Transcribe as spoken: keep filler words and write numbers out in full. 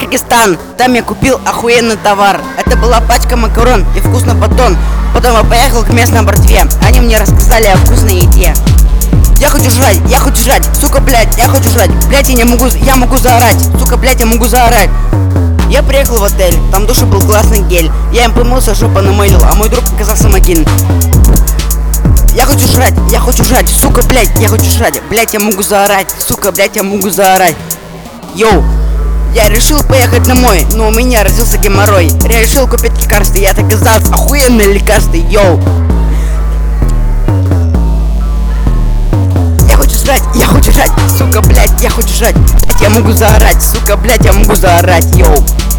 Узбекистан, там я купил охуенный товар. Это была пачка макарон и вкусный батон. Потом я поехал к местной братве, они мне рассказали о вкусной еде. Я хочу жрать, я хочу жрать, сука, блядь, я хочу жрать. Блядь, я не могу, я могу заорать, сука, блядь, я могу заорать. Я приехал в отель, там в душе был классный гель. Я им помылся, жопу намылил, а мой друг оказался могильным. Я хочу жрать, я хочу жрать, сука, блядь, я хочу жрать. Блядь, я могу заорать, сука, блядь, я могу заорать. Йоу, я решил поехать домой, но у меня родился геморрой. Я решил купить лекарство, и это оказалось охуенное лекарство, йоу. Я хочу жрать, я хочу жрать, сука, блядь, я хочу жрать. Блядь, я могу заорать, сука, блядь, я могу заорать, йоу.